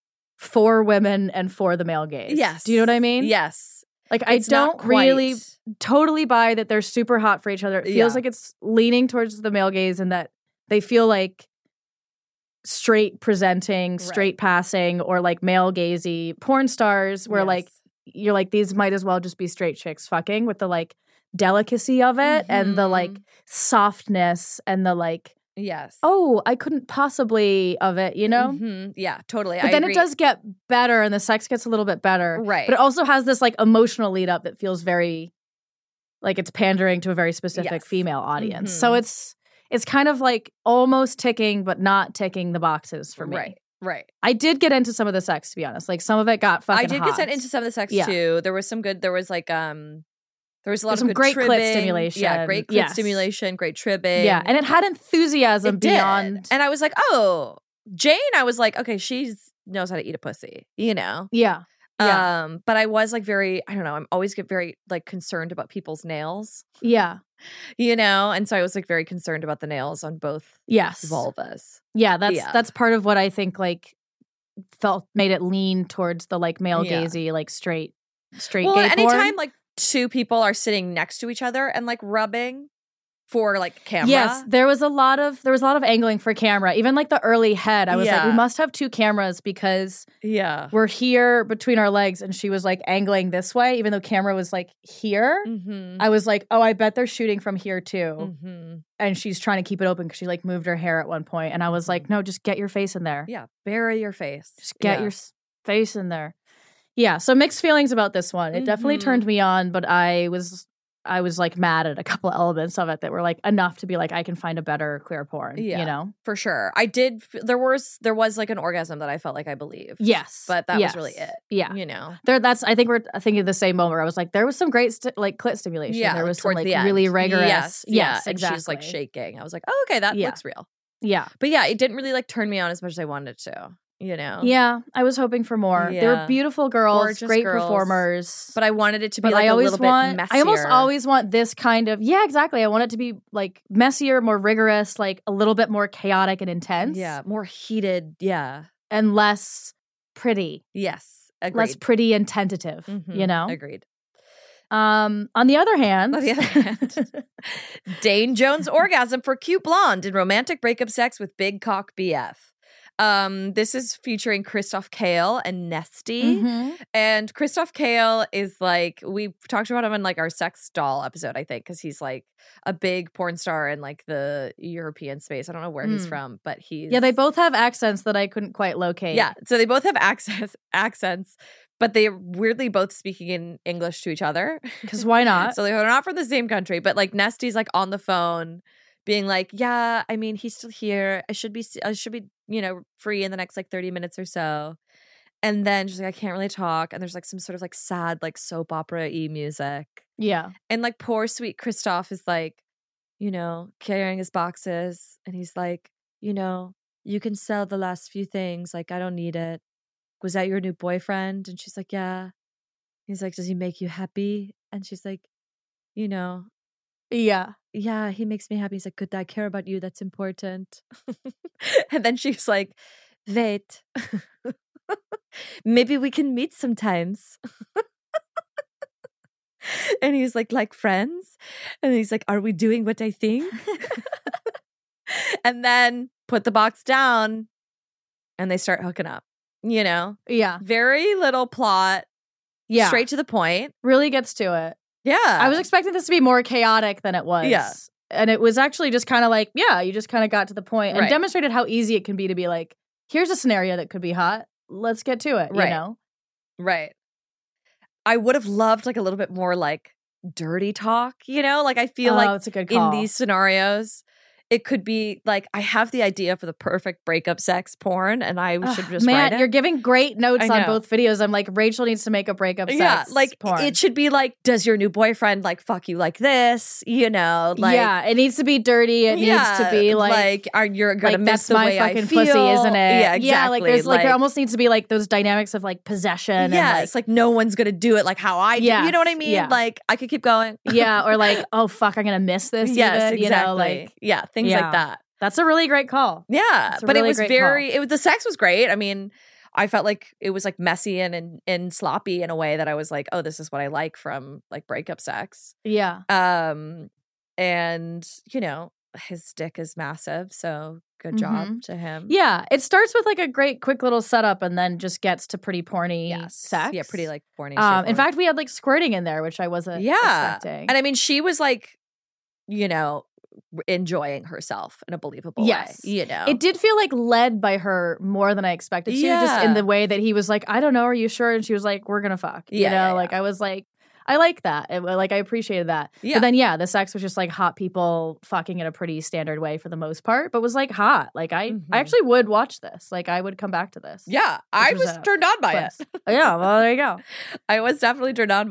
for women and for the male gaze. Yes. Do you know what I mean? Yes. Like It's I not don't really quite- totally buy that they're super hot for each other. It feels Yeah. like it's leaning towards the male gaze and that they feel like straight presenting, straight passing, or like male gazy porn stars where like Yes. you're like, these might as well just be straight chicks fucking with the like delicacy of it and the like Mhm. softness and the like, Yes. oh, I couldn't possibly of it, you know? Mhm. Yeah, totally. But I then agree. it does get better and the sex gets a little bit better. Right. But it also has this like emotional lead up that feels very like it's pandering to a very specific Yes. female audience. So Mhm. it's it's kind of like almost ticking but not ticking the boxes for me. Right. Right. I did get into some of the sex to be honest. Like some of it got fucking I did hot. get sent into some of the sex Yeah. too. There was some good. There was like um, There was a lot There's of some good great clit tribbing. stimulation. Yeah, great clit Yes. stimulation, great tribbing. Yeah, and it had enthusiasm It did. beyond. And I was like, oh, Jane, I was like, okay, she knows how to eat a pussy, you know? Yeah. Yeah. Um, but I was like very, I don't know, I'm always get very like concerned about people's nails, Yeah. you know? And so I was like very concerned about the nails on both Yes. vulvas. Yeah, that's Yeah. that's part of what I think like felt made it lean towards the like male Yeah. gazy, like straight straight Well, gay anytime porn. like two people are sitting next to each other and like rubbing for like camera. Yes, there was a lot of there was a lot of angling for camera. Even like the early head, I was like, Yeah. we must have two cameras because Yeah. we're here between our legs, and she was like angling this way, even though camera was like here. Mm-hmm. I was like, oh, I bet they're shooting from here too. Mm-hmm. And she's trying to keep it open because she like moved her hair at one point, and I was like, no, just get your face in there. Yeah. Bury your face. Just get Yeah. your s- face in there. Yeah, so mixed feelings about this one. It definitely Mhm. turned me on, but I was I was like mad at a couple elements of it that were like enough to be like, I can find a better queer porn. Yeah. You know? For sure. I did f- there was there was like an orgasm that I felt like I believed. Yes. But that Yes. was really it. Yeah. You know. There that's I think we're thinking of the same moment where I was like, there was some great st- like clit stimulation. Yeah. There like, was some towards like the end. really rigorous. Yes. yes yeah. And exactly. she's like shaking. I was like, oh, okay, that Yeah. looks real. Yeah. But yeah, it didn't really like turn me on as much as I wanted to, you know? Yeah. I was hoping for more. They were Yeah. beautiful girls, Gorgeous great girls. performers. But I wanted it to be But like I a always little want, bit I almost messier. always want this kind of, yeah, exactly. I want it to be like messier, more rigorous, like a little bit more chaotic and intense. Yeah. More heated. Yeah. And less pretty, Yes. Agreed. less pretty and tentative, Mhm. you know? Agreed. Um, on the other hand, On the other hand, Dane Jones orgasm for cute blonde in romantic breakup sex with big cock B F. Um, this is featuring Christoph Kale and Nesty. Mhm. And Christoph Kale is like, we talked about him in like our sex doll episode, I think, because he's like a big porn star in like the European space. I don't know where he's Mm. from, but he's yeah, they both have accents that I couldn't quite locate. yeah. So they both have accents accents, but they're weirdly both speaking in English to each other. because why not? So they're not from the same country, but like Nesty's like on the phone being like, yeah, I mean, he's still here. I should be, I should be, you know, free in the next like thirty minutes or so. And then she's like, I can't really talk. And there's like some sort of like sad, like soap opera-y music. Yeah. And like poor sweet Christoph is like, you know, carrying his boxes. And he's like, you know, you can sell the last few things. Like, I don't need it. Was that your new boyfriend? And she's like, yeah. He's like, does he make you happy? And she's like, you know, Yeah. yeah, he makes me happy. He's like, good, I care about you. That's important. And then she's like, wait, maybe we can meet sometimes. And he's like, like friends? And he's like, are we doing what I think? And then put the box down and they start hooking up, you know? Yeah. Very little plot, Yeah. straight to the point. Really gets to it. Yeah. I was expecting this to be more chaotic than it was. Yeah. And it was actually just kind of like, yeah, you just kind of got to the point and Right. demonstrated how easy it can be to be like, here's a scenario that could be hot. Let's get to it, Right. you know? Right. I would have loved like a little bit more like dirty talk, you know? Like I feel Oh, like it's a good in call. these scenarios, it could be like I have the idea for the perfect breakup sex porn and I should Ugh, just man, write it. you're giving great notes I on know. both videos. I'm like, Rachel needs to make a breakup sex yeah, like porn. it should be like, does your new boyfriend like fuck you like this? You know, like yeah, it needs to be dirty. It yeah, needs to be like, like are you're gonna like miss that's the my way I fucking feel. pussy, isn't it? Yeah, exactly. Yeah, like there's like, there almost needs to be like those dynamics of like possession. yeah, and, it's like no one's gonna do it like how I do. You know what I Yes, mean? yeah. Like I could keep going. like yeah, or like, oh fuck, I'm gonna miss this. yes, even, exactly. You know, like yeah, things yeah. like that. that's a really great call. Yeah, That's a but really it was great very. It was the sex was great. I mean, I felt like it was like messy and, and and sloppy in a way that I was like, oh, this is what I like from like breakup sex. Yeah, Um, and you know, his dick is massive, so good job Mhm. to him. yeah. It starts with like a great quick little setup, and then just gets to pretty porny Yes. sex. Yeah, pretty like porny. Um, in straightforward. fact, we had like squirting in there, which I wasn't yeah, expecting. and I mean, she was like, you know, enjoying herself in a believable Yes. way. You know, It did feel like led by her more than I expected to, just Yeah. in the way that he was like, I don't know, are you sure? And she was like, we're gonna fuck. You Yeah, know, yeah, yeah. like I was like, I like that. It, like I appreciated that. Yeah. But then yeah, the sex was just like hot people fucking in a pretty standard way for the most part, but was like hot. Like I, Mhm. I actually would watch this. Like I would come back to this. yeah, I was was a turned on by it. twist. Yeah, well there you go. I was definitely turned on by it.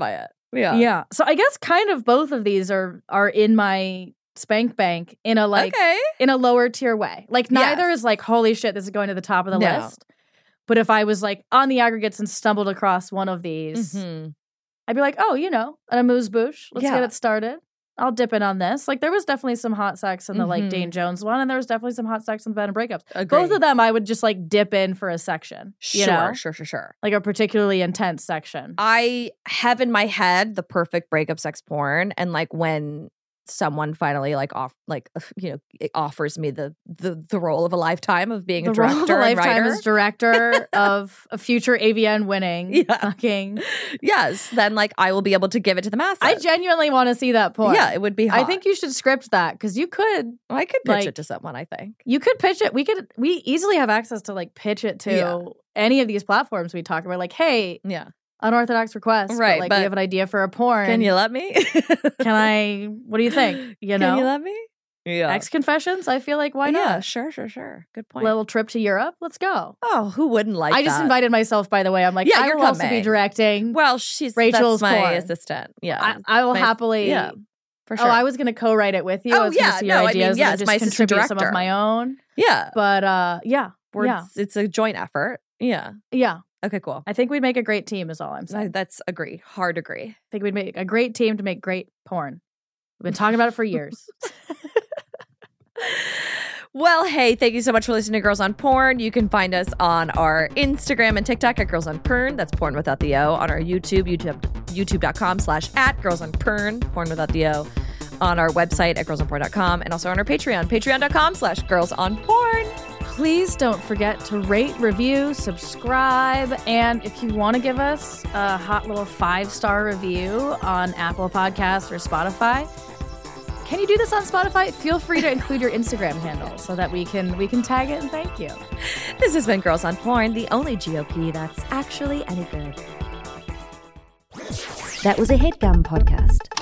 Yeah. Yeah. So I guess kind of both of these are are in my spank bank in a like Okay. in a lower tier way. Like neither Yes. is like, holy shit, this is going to the top of the No. list. But if I was like on the aggregates and stumbled across one of these, Mhm. I'd be like, oh, you know, an amuse-bouche. Let's Yeah. get it started. I'll dip in on this. Like there was definitely some hot sex in the like Mhm. Dane Jones one, and there was definitely some hot sex in the Bed and Breakups. Agree. Both of them I would just like dip in for a section. You Sure, know? sure, sure, sure. Like a particularly intense section. I have in my head the perfect breakup sex porn, and like when someone finally like off like you know it offers me the the the role of a lifetime of being the a director role of a and lifetime writer. as director of a future A V N winning Yeah. fucking. Yes, then like I will be able to give it to the masses. I genuinely want to see that porn. Yeah, it would be. Hot. I think you should script that because you could I could pitch like- it to someone. I think. you could pitch it. We could we easily have access to like pitch it to Yeah. any of these platforms we talk about. Like, hey, Yeah. unorthodox request, Right, But, like but- we have an idea for a porn. Can you let me? Can I? What do you think? You know, Can you let me? Yeah. Ex confessions. I feel like why Yeah, not? sure, sure, sure. Good point. Little trip to Europe. Let's go. oh, who wouldn't like I just that? invited myself. By the way, I'm like, Yeah, I you're will also be coming. directing. Well, she's Rachel's that's my porn. assistant. Yeah. I, I will My- happily. Yeah. For sure. Oh, I was going to co-write it with you. Oh, I was gonna yeah, see no, I your mean, ideas yes, and just my assistant contribute some of director. my own. Yeah. But uh, yeah, We're, yeah, It's a joint effort. Yeah. yeah. Okay, cool. I think we'd make a great team. Is all I'm I, saying. I that's agree. Hard agree. think we'd make a great team to make great porn. We've been talking about it for years. Well, hey, thank you so much for listening to Girls on Porn. You can find us on our Instagram and TikTok at Girls on Porn. That's porn without the O. On our YouTube, YouTube youtube.com slash at Girls on Porn, porn without the O. On our website at girls on porn dot com, and also on our Patreon, patreon.com slash girls on porn. Please don't forget to rate, review, subscribe, and if you want to give us a hot little five-star review on Apple Podcasts or Spotify, can you do this on Spotify? Feel free to include your Instagram handle so that we can we can tag it and thank you. This has been Girls on Porn, the only G O P that's actually any good. That was a HeadGum podcast.